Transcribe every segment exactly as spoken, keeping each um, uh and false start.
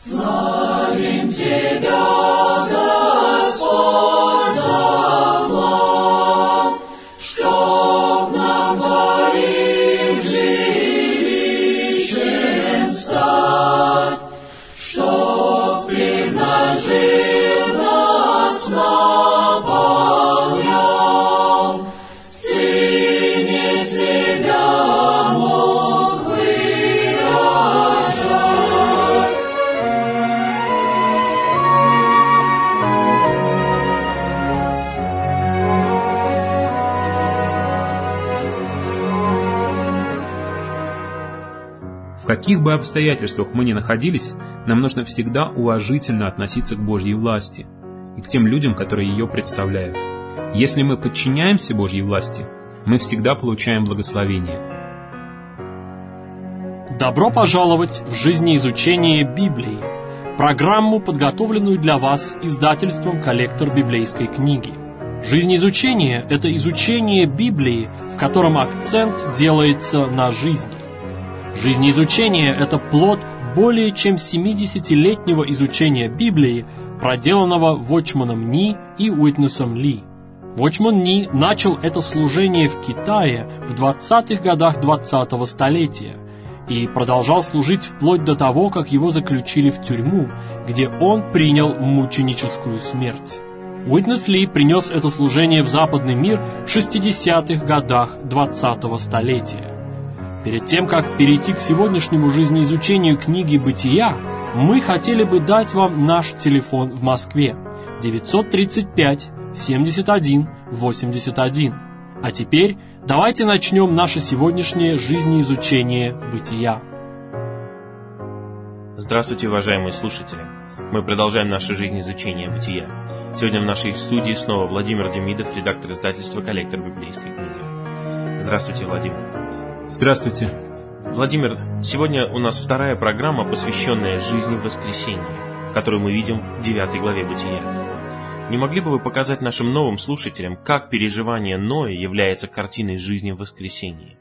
Славим Тебя, Господь, за план, чтоб нам Твоим жилищем стать, чтоб Ты в нас жил, нас наполнял, Сыне себя мог выражать. В каких бы обстоятельствах мы ни находились, нам нужно всегда уважительно относиться к Божьей власти и к тем людям, которые ее представляют. Если мы подчиняемся Божьей власти, мы всегда получаем благословение. Добро пожаловать в жизнеизучение Библии, программу, подготовленную для вас издательством «Коллектор библейской книги». Жизнеизучение – это изучение Библии, в котором акцент делается на жизни. Жизнеизучение – это плод более чем семидесятилетнего изучения Библии, проделанного Watchman Nee и Уитнесом Ли. Watchman Nee начал это служение в Китае в двадцатых годах двадцатого столетия и продолжал служить вплоть до того, как его заключили в тюрьму, где он принял мученическую смерть. Уитнес Ли принес это служение в западный мир в шестидесятых годах двадцатого столетия. Перед тем, как перейти к сегодняшнему жизнеизучению книги «Бытия», мы хотели бы дать вам наш телефон в Москве девятьсот тридцать пять семьдесят один восемьдесят один. А теперь давайте начнем наше сегодняшнее жизнеизучение «Бытия». Здравствуйте, уважаемые слушатели! Мы продолжаем наше жизнеизучение «Бытия». Сегодня в нашей студии снова Владимир Демидов, редактор издательства «Коллектор библейской книги». Здравствуйте, Владимир! Здравствуйте. Владимир, сегодня у нас вторая программа, посвященная жизни в воскресенье, которую мы видим в девятой главе Бытия. Не могли бы вы показать нашим новым слушателям, как переживание Ноя является картиной жизни в воскресенье?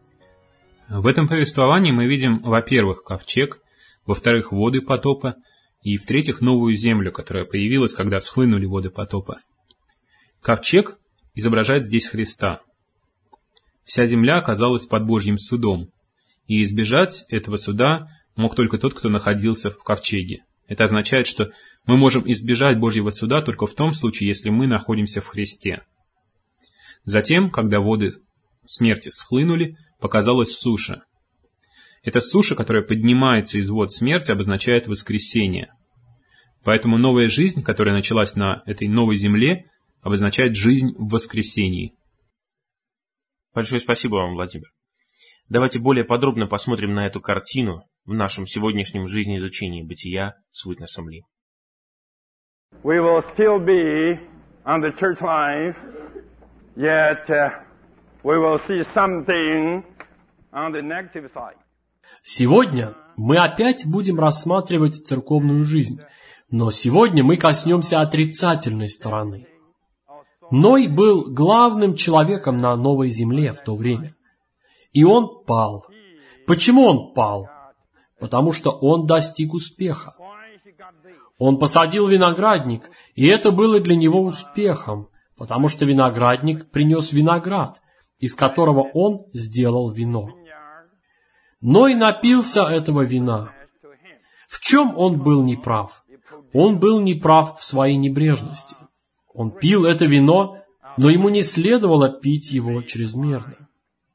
В этом повествовании мы видим, во-первых, ковчег, во-вторых, воды потопа, и, в-третьих, новую землю, которая появилась, когда схлынули воды потопа. Ковчег изображает здесь Христа. Вся земля оказалась под Божьим судом, и избежать этого суда мог только тот, кто находился в ковчеге. Это означает, что мы можем избежать Божьего суда только в том случае, если мы находимся в Христе. Затем, когда воды смерти схлынули, показалась суша. Эта суша, которая поднимается из вод смерти, обозначает воскресение. Поэтому новая жизнь, которая началась на этой новой земле, обозначает жизнь в воскресении. Большое спасибо вам, Владимир. Давайте более подробно посмотрим на эту картину в нашем сегодняшнем жизнеизучении Бытия с Уитнесом Ли. We will still be on the church life, yet uh, we will see something on the negative side. Сегодня мы опять будем рассматривать церковную жизнь, но сегодня мы коснемся отрицательной стороны. Ной был главным человеком на новой земле в то время. И он пал. Почему он пал? Потому что он достиг успеха. Он посадил виноградник, и это было для него успехом, потому что виноградник принес виноград, из которого он сделал вино. Ной напился этого вина. В чем он был неправ? Он был неправ в своей небрежности. Он пил это вино, но ему не следовало пить его чрезмерно.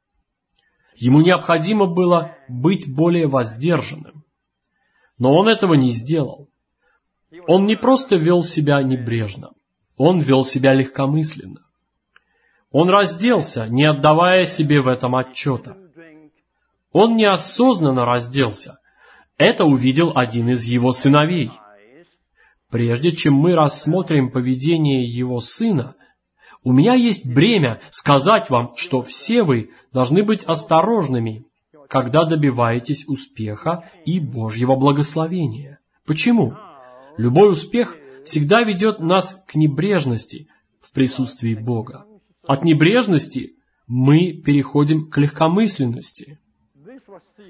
Ему необходимо было быть более воздержанным. Но он этого не сделал. Он не просто вел себя небрежно, он вел себя легкомысленно. Он разделся, не отдавая себе в этом отчета. Он неосознанно разделся. Это увидел один из его сыновей. Прежде чем мы рассмотрим поведение его сына, у меня есть бремя сказать вам, что все вы должны быть осторожными, когда добиваетесь успеха и Божьего благословения. Почему? Любой успех всегда ведет нас к небрежности в присутствии Бога. От небрежности мы переходим к легкомысленности.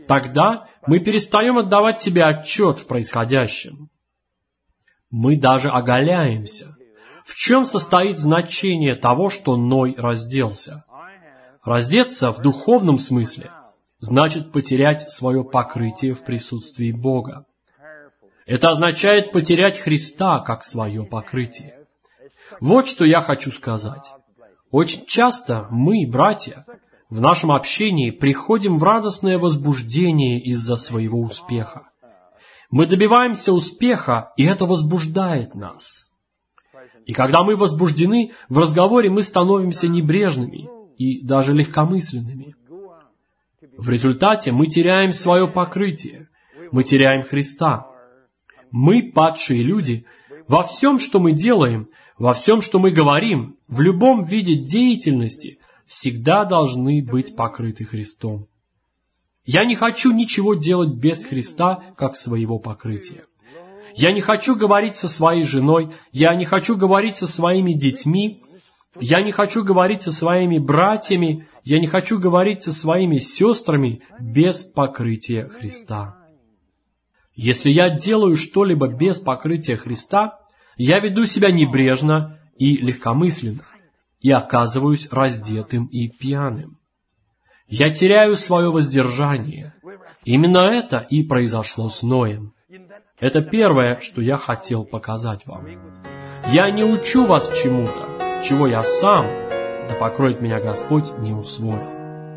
Тогда мы перестаем отдавать себе отчет в происходящем. Мы даже оголяемся. В чем состоит значение того, что Ной разделся? Раздеться в духовном смысле значит потерять свое покрытие в присутствии Бога. Это означает потерять Христа как свое покрытие. Вот что я хочу сказать. Очень часто мы, братья, в нашем общении приходим в радостное возбуждение из-за своего успеха. Мы добиваемся успеха, и это возбуждает нас. И когда мы возбуждены, в разговоре мы становимся небрежными и даже легкомысленными. В результате мы теряем свое покрытие, мы теряем Христа. Мы, падшие люди, во всем, что мы делаем, во всем, что мы говорим, в любом виде деятельности, всегда должны быть покрыты Христом. Я не хочу ничего делать без Христа, как своего покрытия. Я не хочу говорить со своей женой, я не хочу говорить со своими детьми, я не хочу говорить со своими братьями, я не хочу говорить со своими сестрами без покрытия Христа. Если я делаю что-либо без покрытия Христа, я веду себя небрежно и легкомысленно, и оказываюсь раздетым и пьяным. Я теряю свое воздержание. Именно это и произошло с Ноем. Это первое, что я хотел показать вам. Я не учу вас чему-то, чего я сам, да покроет меня Господь, не усвоил.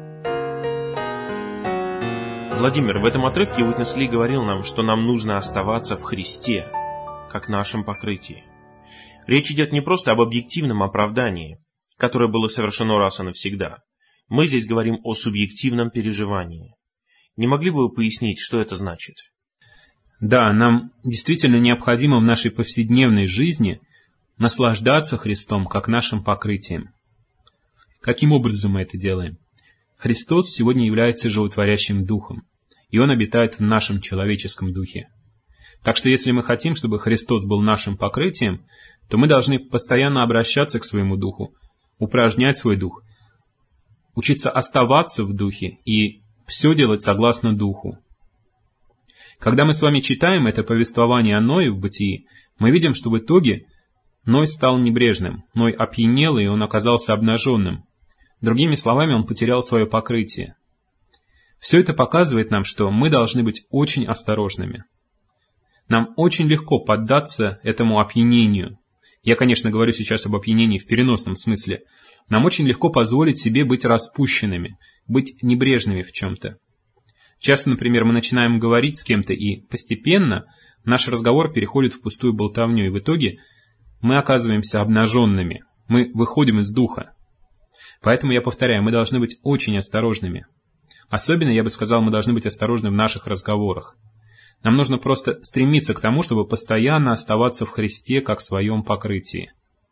Владимир, в этом отрывке Уитнес Ли говорил нам, что нам нужно оставаться в Христе, как нашем покрытии. Речь идет не просто об объективном оправдании, которое было совершено раз и навсегда. Мы здесь говорим о субъективном переживании. Не могли бы вы пояснить, что это значит? Да, нам действительно необходимо в нашей повседневной жизни наслаждаться Христом как нашим покрытием. Каким образом мы это делаем? Христос сегодня является животворящим Духом, и Он обитает в нашем человеческом духе. Так что если мы хотим, чтобы Христос был нашим покрытием, то мы должны постоянно обращаться к своему Духу, упражнять свой Дух, учиться оставаться в Духе и все делать согласно Духу. Когда мы с вами читаем это повествование о Ное в Бытии, мы видим, что в итоге Ной стал небрежным, Ной опьянел, и он оказался обнаженным. Другими словами, он потерял свое покрытие. Все это показывает нам, что мы должны быть очень осторожными. Нам очень легко поддаться этому опьянению. Я, конечно, говорю сейчас об опьянении в переносном смысле. Нам очень легко позволить себе быть распущенными, быть небрежными в чем-то. Часто, например, мы начинаем говорить с кем-то, и постепенно наш разговор переходит в пустую болтовню, и в итоге мы оказываемся обнаженными, мы выходим из духа. Поэтому я повторяю, мы должны быть очень осторожными. Особенно, я бы сказал, мы должны быть осторожны в наших разговорах. Нам нужно просто стремиться к тому, чтобы постоянно оставаться в Христе как в своем покрытии.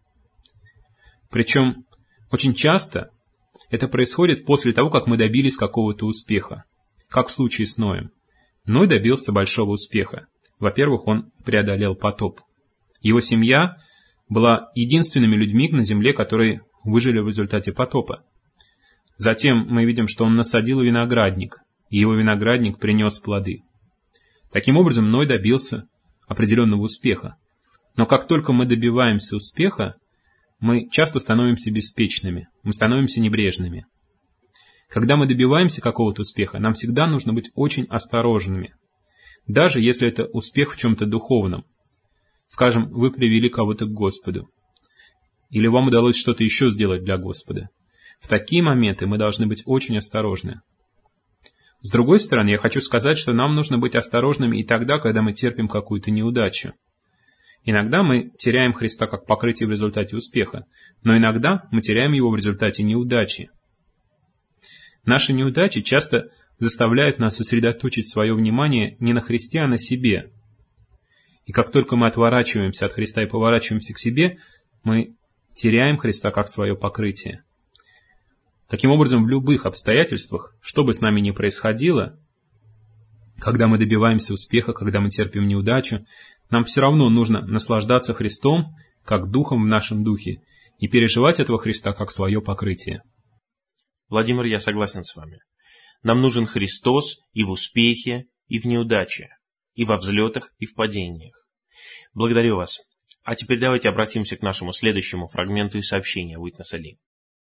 Причем очень часто это происходит после того, как мы добились какого-то успеха, как в случае с Ноем. Ной добился большого успеха. Во-первых, он преодолел потоп. Его семья была единственными людьми на земле, которые выжили в результате потопа. Затем мы видим, что он насадил виноградник, и его виноградник принес плоды. Таким образом, Ной добился определенного успеха. Но как только мы добиваемся успеха, мы часто становимся беспечными, мы становимся небрежными. Когда мы добиваемся какого-то успеха, нам всегда нужно быть очень осторожными. Даже если это успех в чем-то духовном. Скажем, вы привели кого-то к Господу. Или вам удалось что-то еще сделать для Господа. В такие моменты мы должны быть очень осторожны. С другой стороны, я хочу сказать, что нам нужно быть осторожными и тогда, когда мы терпим какую-то неудачу. Иногда мы теряем Христа как покрытие в результате успеха, но иногда мы теряем его в результате неудачи. Наши неудачи часто заставляют нас сосредоточить свое внимание не на Христе, а на себе. И как только мы отворачиваемся от Христа и поворачиваемся к себе, мы теряем Христа как свое покрытие. Таким образом, в любых обстоятельствах, что бы с нами ни происходило, когда мы добиваемся успеха, когда мы терпим неудачу, нам все равно нужно наслаждаться Христом, как Духом в нашем духе, и переживать этого Христа как свое покрытие. Владимир, я согласен с вами. Нам нужен Христос и в успехе, и в неудаче, и во взлетах, и в падениях. Благодарю вас. А теперь давайте обратимся к нашему следующему фрагменту и сообщению Уитнеса Ли.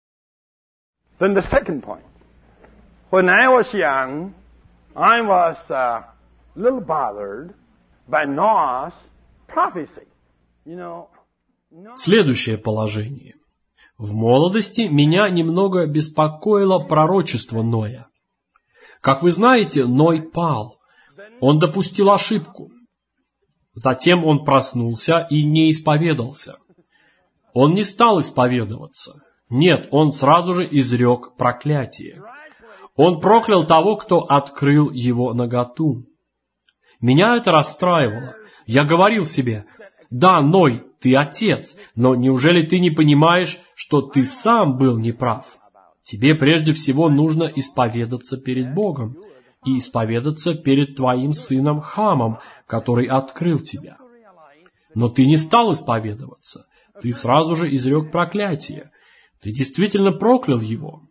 Then the second point. When I was young, I was a little bothered by Noah's prophecy. You know, Noah... Следующее положение. В молодости меня немного беспокоило пророчество Ноя. Как вы знаете, Ной пал. Он допустил ошибку. Затем он проснулся и не исповедался. Он не стал исповедоваться. Нет, он сразу же изрек проклятие. Он проклял того, кто открыл его наготу. Меня это расстраивало. Я говорил себе: да, Ной, ты отец, но неужели ты не понимаешь, что ты сам был неправ? Тебе прежде всего нужно исповедаться перед Богом и исповедаться перед твоим сыном Хамом, который открыл тебя. Но ты не стал исповедоваться. Ты сразу же изрек проклятие. Ты действительно проклял его.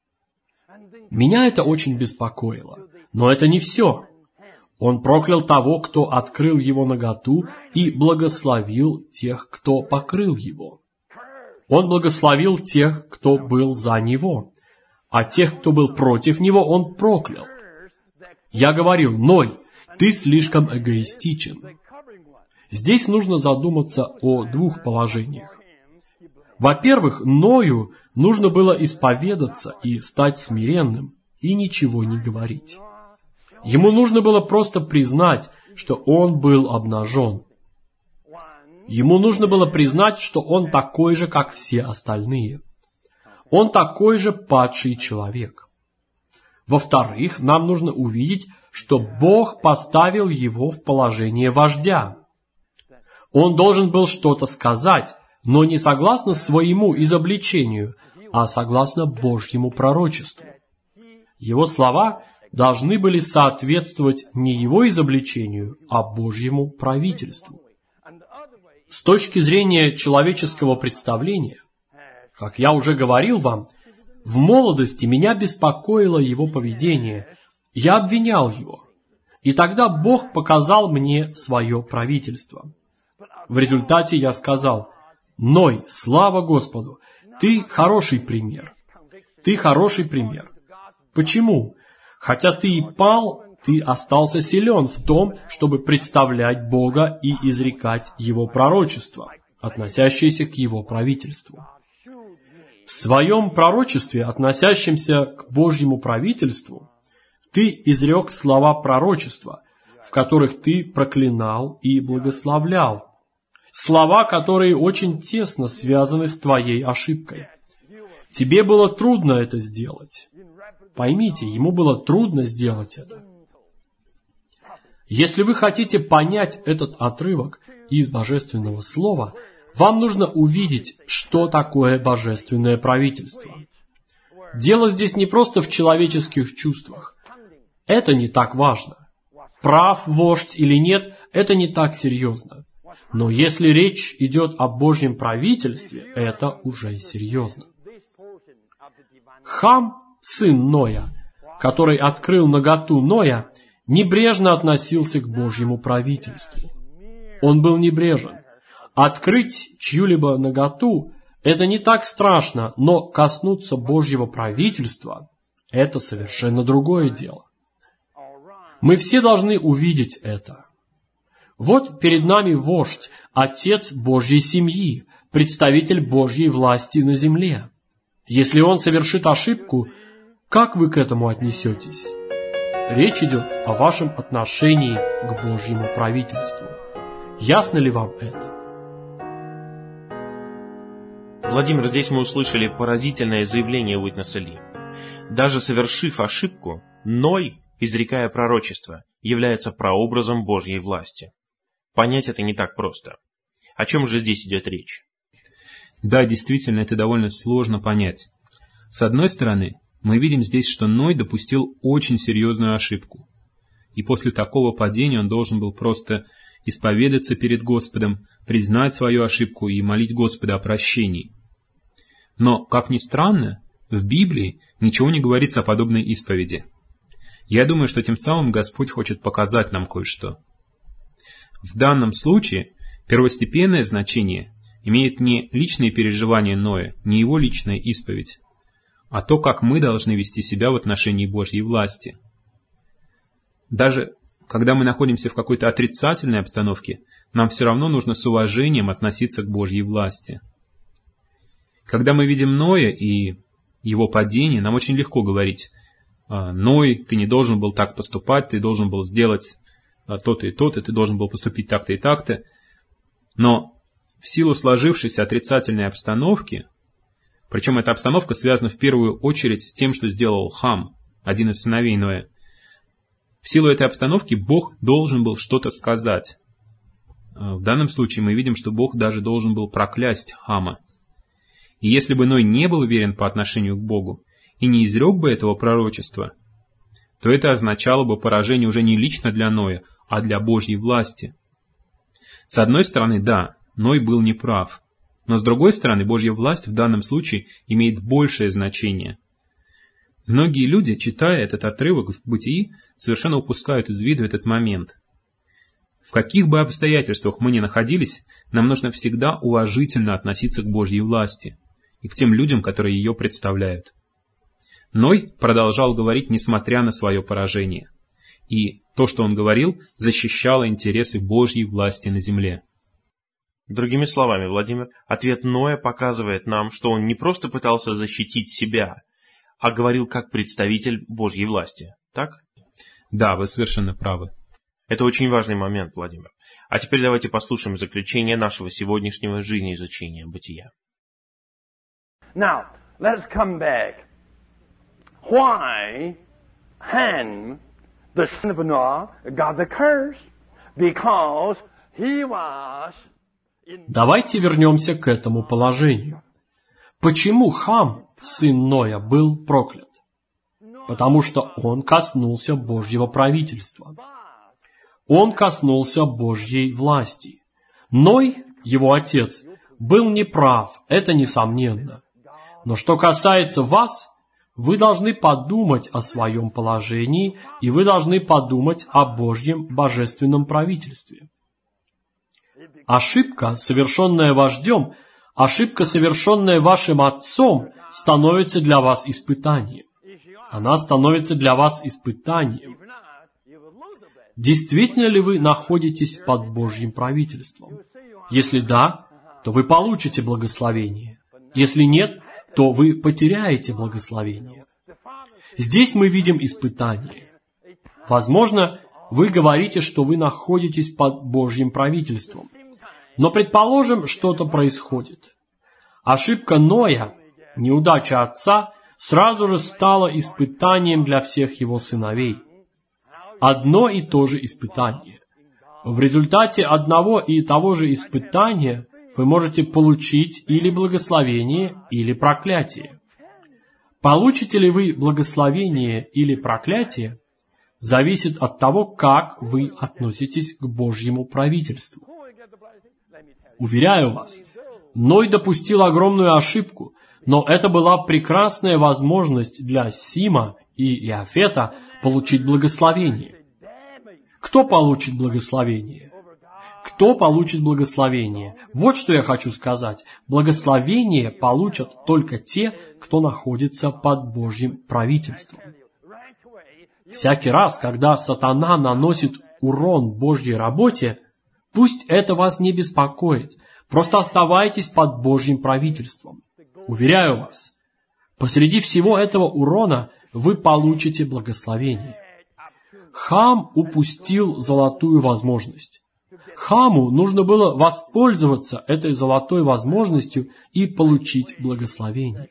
Меня это очень беспокоило. Но это не все. Он проклял того, кто открыл его наготу, и благословил тех, кто покрыл его. Он благословил тех, кто был за него, а тех, кто был против него, он проклял. Я говорил: Ной, ты слишком эгоистичен. Здесь нужно задуматься о двух положениях. Во-первых, Ною нужно было исповедаться и стать смиренным, и ничего не говорить. Ему нужно было просто признать, что он был обнажен. Ему нужно было признать, что он такой же, как все остальные. Он такой же падший человек. Во-вторых, нам нужно увидеть, что Бог поставил его в положение вождя. Он должен был что-то сказать, но не согласно своему изобличению, а согласно Божьему пророчеству. Его слова должны были соответствовать не его изобличению, а Божьему правительству. С точки зрения человеческого представления, как я уже говорил вам, в молодости меня беспокоило его поведение, я обвинял его, и тогда Бог показал мне свое правительство. В результате я сказал: Ной, слава Господу, ты хороший пример. Ты хороший пример. Почему? Хотя ты и пал, ты остался силен в том, чтобы представлять Бога и изрекать Его пророчество, относящееся к Его правительству. В своем пророчестве, относящемся к Божьему правительству, ты изрек слова пророчества, в которых ты проклинал и благословлял. Слова, которые очень тесно связаны с твоей ошибкой. Тебе было трудно это сделать. Поймите, ему было трудно сделать это. Если вы хотите понять этот отрывок из Божественного Слова, вам нужно увидеть, что такое божественное правительство. Дело здесь не просто в человеческих чувствах. Это не так важно. Прав вождь или нет, это не так серьезно. Но если речь идет о Божьем правительстве, это уже серьезно. Хам, сын Ноя, который открыл наготу Ноя, небрежно относился к Божьему правительству. Он был небрежен. Открыть чью-либо наготу – это не так страшно, но коснуться Божьего правительства – это совершенно другое дело. Мы все должны увидеть это. Вот перед нами вождь, отец Божьей семьи, представитель Божьей власти на земле. Если он совершит ошибку, как вы к этому отнесетесь? Речь идет о вашем отношении к Божьему правительству. Ясно ли вам это? Владимир, здесь мы услышали поразительное заявление Уитнеса Ли. Даже совершив ошибку, Ной, изрекая пророчество, является прообразом Божьей власти. Понять это не так просто. О чем же здесь идет речь? Да, действительно, это довольно сложно понять. С одной стороны, мы видим здесь, что Ной допустил очень серьезную ошибку. И после такого падения он должен был просто исповедаться перед Господом, признать свою ошибку и молить Господа о прощении. Но, как ни странно, в Библии ничего не говорится о подобной исповеди. Я думаю, что тем самым Господь хочет показать нам кое-что. В данном случае первостепенное значение имеет не личные переживания Ноя, не его личная исповедь, а то, как мы должны вести себя в отношении Божьей власти. Даже когда мы находимся в какой-то отрицательной обстановке, нам все равно нужно с уважением относиться к Божьей власти. Когда мы видим Ноя и его падение, нам очень легко говорить: «Ной, ты не должен был так поступать, ты должен был сделать то-то и то-то, ты должен был поступить так-то и так-то». Но в силу сложившейся отрицательной обстановки, причем эта обстановка связана в первую очередь с тем, что сделал Хам, один из сыновей Ноя, в силу этой обстановки Бог должен был что-то сказать. В данном случае мы видим, что Бог даже должен был проклясть Хама. И если бы Ной не был уверен по отношению к Богу и не изрек бы этого пророчества, то это означало бы поражение уже не лично для Ноя, а для Божьей власти. С одной стороны, да, Ной был неправ, но с другой стороны, Божья власть в данном случае имеет большее значение. Многие люди, читая этот отрывок в Бытии, совершенно упускают из виду этот момент. В каких бы обстоятельствах мы ни находились, нам нужно всегда уважительно относиться к Божьей власти и к тем людям, которые ее представляют. Ной продолжал говорить, несмотря на свое поражение. И то, что он говорил, защищало интересы Божьей власти на земле. Другими словами, Владимир, ответ Ноя показывает нам, что он не просто пытался защитить себя, а говорил как представитель Божьей власти. Так? Да, вы совершенно правы. Это очень важный момент, Владимир. А теперь давайте послушаем заключение нашего сегодняшнего жизнеизучения бытия. Now, let's come back. Why Ham, the son of Noah, got the curse? Because he was... Давайте вернемся к этому положению. Почему Хам, сын Ноя, был проклят? Потому что он коснулся Божьего правительства. Он коснулся Божьей власти. Ной, его отец, был неправ, это несомненно. Но что касается вас, вы должны подумать о своем положении, и вы должны подумать о Божьем божественном правительстве. Ошибка, совершенная вождем, ошибка, совершенная вашим отцом, становится для вас испытанием. Она становится для вас испытанием. Действительно ли вы находитесь под Божьим правительством? Если да, то вы получите благословение. Если нет, то вы потеряете благословение. Здесь мы видим испытание. Возможно, вы говорите, что вы находитесь под Божьим правительством. Но предположим, что-то происходит. Ошибка Ноя, неудача отца, сразу же стала испытанием для всех его сыновей. Одно и то же испытание. В результате одного и того же испытания вы можете получить или благословение, или проклятие. Получите ли вы благословение или проклятие, зависит от того, как вы относитесь к Божьему правительству. Уверяю вас, Ной допустил огромную ошибку, но это была прекрасная возможность для Сима и Иафета получить благословение. Кто получит благословение? Кто получит благословение? Вот что я хочу сказать. Благословение получат только те, кто находится под Божьим правительством. Всякий раз, когда сатана наносит урон Божьей работе, пусть это вас не беспокоит. Просто оставайтесь под Божьим правительством. Уверяю вас, посреди всего этого урона вы получите благословение. Хам упустил золотую возможность. Хаму нужно было воспользоваться этой золотой возможностью и получить благословение.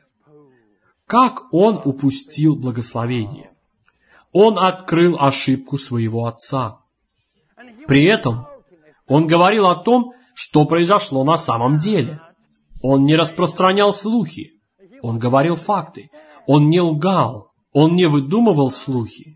Как он упустил благословение? Он открыл ошибку своего отца. При этом он говорил о том, что произошло на самом деле. Он не распространял слухи. Он говорил факты. Он не лгал. Он не выдумывал слухи.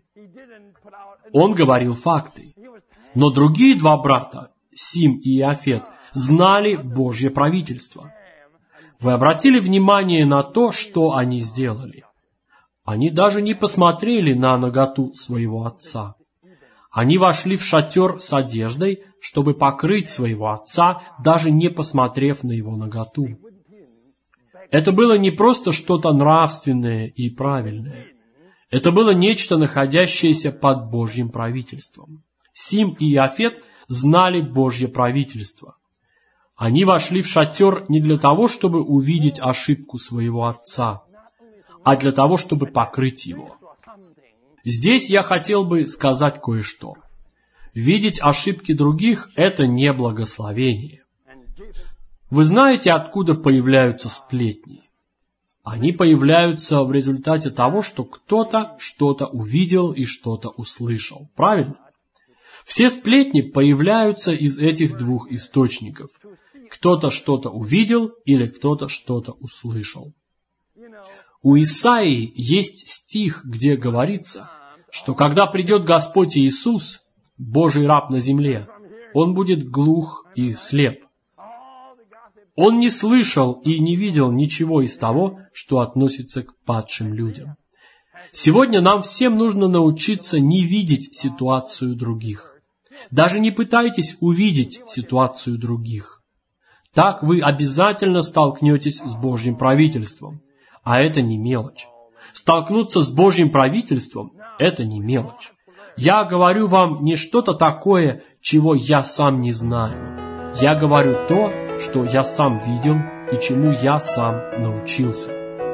Он говорил факты. Но другие два брата, Сим и Иафет, знали Божье правительство. Вы обратили внимание на то, что они сделали? Они даже не посмотрели на наготу своего отца. Они вошли в шатер с одеждой, чтобы покрыть своего отца, даже не посмотрев на его наготу. Это было не просто что-то нравственное и правильное. Это было нечто, находящееся под Божьим правительством. Сим и Иафет знали Божье правительство. Они вошли в шатер не для того, чтобы увидеть ошибку своего отца, а для того, чтобы покрыть его. Здесь я хотел бы сказать кое-что. Видеть ошибки других – это не благословение. Вы знаете, откуда появляются сплетни? Они появляются в результате того, что кто-то что-то увидел и что-то услышал. Правильно? Все сплетни появляются из этих двух источников. Кто-то что-то увидел или кто-то что-то услышал. У Исаии есть стих, где говорится, что когда придет Господь Иисус, Божий раб на земле, Он будет глух и слеп. Он не слышал и не видел ничего из того, что относится к падшим людям. Сегодня нам всем нужно научиться не видеть ситуацию других. Даже не пытайтесь увидеть ситуацию других. Так вы обязательно столкнетесь с Божьим правительством. А это не мелочь. Столкнуться с Божьим правительством – это не мелочь. Я говорю вам не что-то такое, чего я сам не знаю. Я говорю то, что я сам видел и чему я сам научился.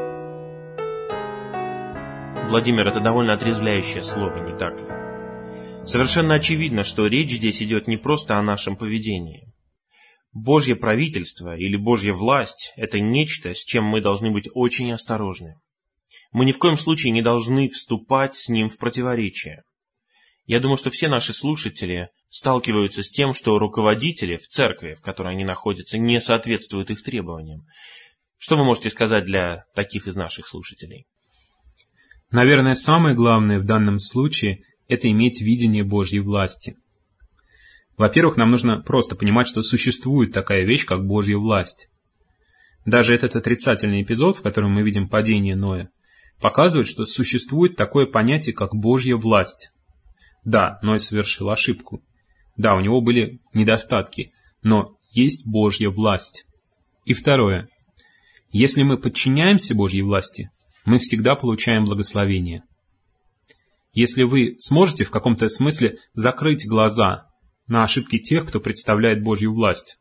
Владимир, это довольно отрезвляющее слово, не так ли? Совершенно очевидно, что речь здесь идет не просто о нашем поведении. Божье правительство или Божья власть – это нечто, с чем мы должны быть очень осторожны. Мы ни в коем случае не должны вступать с ним в противоречие. Я думаю, что все наши слушатели сталкиваются с тем, что руководители в церкви, в которой они находятся, не соответствуют их требованиям. Что вы можете сказать для таких из наших слушателей? Наверное, самое главное в данном случае – это иметь видение Божьей власти. Во-первых, нам нужно просто понимать, что существует такая вещь, как Божья власть. Даже этот отрицательный эпизод, в котором мы видим падение Ноя, показывает, что существует такое понятие, как Божья власть. Да, Ной совершил ошибку. Да, у него были недостатки, но есть Божья власть. И второе. Если мы подчиняемся Божьей власти, мы всегда получаем благословение. Если вы сможете в каком-то смысле закрыть глаза на ошибки тех, кто представляет Божью власть.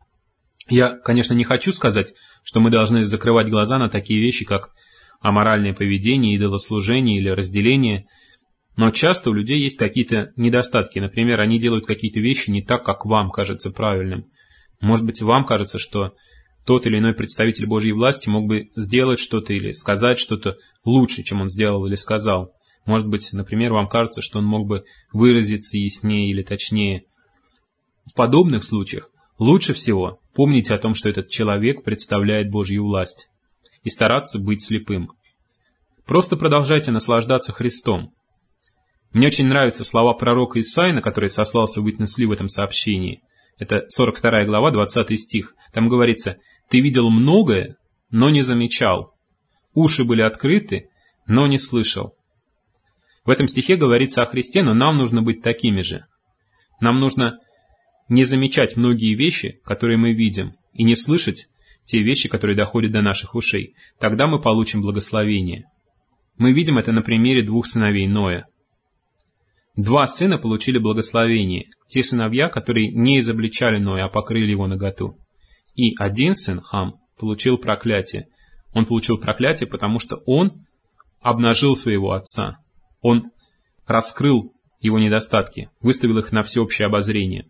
Я, конечно, не хочу сказать, что мы должны закрывать глаза на такие вещи, как аморальное поведение, идолослужение или разделение, но часто у людей есть какие-то недостатки. Например, они делают какие-то вещи не так, как вам кажется правильным. Может быть, вам кажется, что тот или иной представитель Божьей власти мог бы сделать что-то или сказать что-то лучше, чем он сделал или сказал. Может быть, например, вам кажется, что он мог бы выразиться яснее или точнее. В подобных случаях лучше всего помнить о том, что этот человек представляет Божью власть, и стараться быть слепым. Просто продолжайте наслаждаться Христом. Мне очень нравятся слова пророка Исаии, на которые сослался Уитнес Ли в этом сообщении. Это сорок вторая глава, двадцатый стих. Там говорится: «Ты видел многое, но не замечал. Уши были открыты, но не слышал». В этом стихе говорится о Христе, но нам нужно быть такими же. Нам нужно не замечать многие вещи, которые мы видим, и не слышать те вещи, которые доходят до наших ушей. Тогда мы получим благословение. Мы видим это на примере двух сыновей Ноя. Два сына получили благословение. Те сыновья, которые не изобличали Ноя, а покрыли его наготу. И один сын, Хам, получил проклятие. Он получил проклятие, потому что он обнажил своего отца. Он раскрыл его недостатки, выставил их на всеобщее обозрение.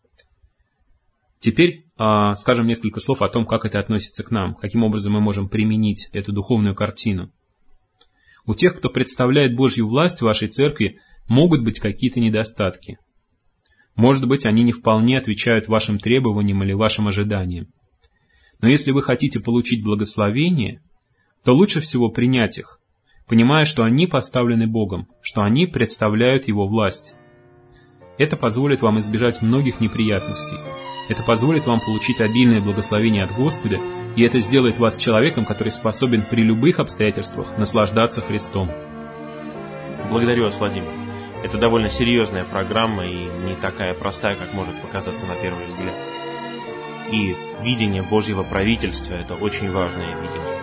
Теперь э, скажем несколько слов о том, как это относится к нам, каким образом мы можем применить эту духовную картину. У тех, кто представляет Божью власть в вашей церкви, могут быть какие-то недостатки. Может быть, они не вполне отвечают вашим требованиям или вашим ожиданиям. Но если вы хотите получить благословение, то лучше всего принять их, понимая, что они поставлены Богом, что они представляют Его власть. Это позволит вам избежать многих неприятностей. Это позволит вам получить обильное благословение от Господа, и это сделает вас человеком, который способен при любых обстоятельствах наслаждаться Христом. Благодарю вас, Владимир. Это довольно серьезная программа и не такая простая, как может показаться на первый взгляд. И видение Божьего правительства – это очень важное видение.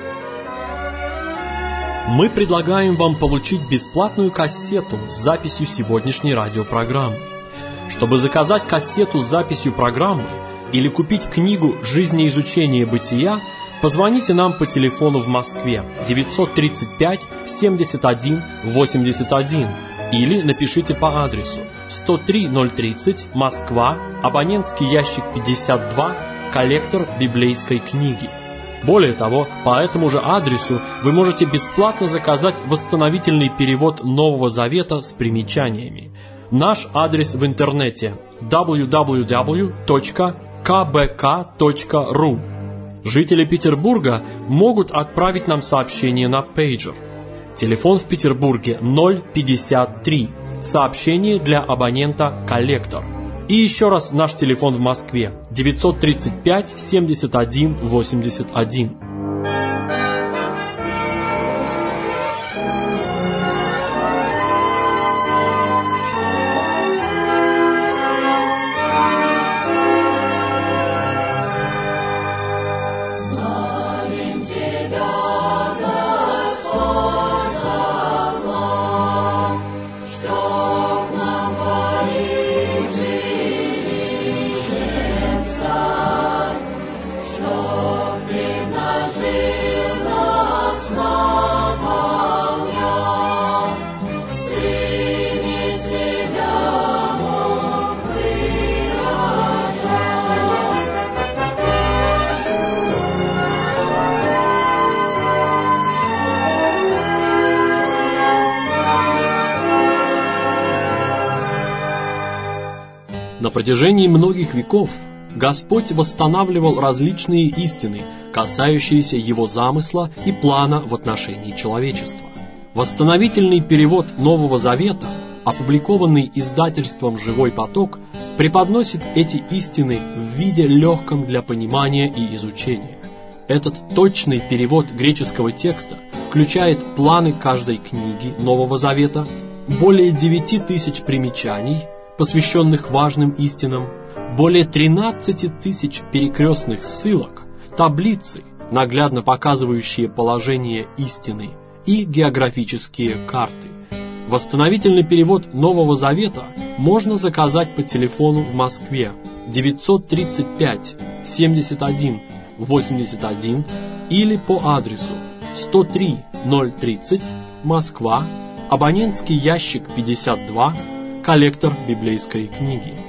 Мы предлагаем вам получить бесплатную кассету с записью сегодняшней радиопрограммы. Чтобы заказать кассету с записью программы или купить книгу «Жизнеизучение бытия», позвоните нам по телефону в Москве девятьсот тридцать пять семьдесят один восемьдесят один или напишите по адресу сто три ноль тридцать, Москва, абонентский ящик пятьдесят два, коллектор библейской книги. Более того, по этому же адресу вы можете бесплатно заказать восстановительный перевод Нового Завета с примечаниями. Наш адрес в интернете дабл ю дабл ю дабл ю точка ка бэ ка точка ру. Жители Петербурга могут отправить нам сообщение на пейджер. Телефон в Петербурге ноль пятьдесят три. Сообщение для абонента «Коллектор». И еще раз наш телефон в Москве девятьсот тридцать пять семьдесят один восемьдесят один. На протяжении многих веков Господь восстанавливал различные истины, касающиеся Его замысла и плана в отношении человечества. Восстановительный перевод Нового Завета, опубликованный издательством «Живой поток», преподносит эти истины в виде легком для понимания и изучения. Этот точный перевод греческого текста включает планы каждой книги Нового Завета, более девяти тысяч примечаний, посвященных важным истинам, более тринадцати тысяч перекрестных ссылок, таблицы, наглядно показывающие положение истины, и географические карты. Восстановительный перевод Нового Завета можно заказать по телефону в Москве девятьсот тридцать пять семьдесят один восемьдесят один или по адресу сто три ноль тридцать, Москва, абонентский ящик пятьдесят два, коллектор библейской книги.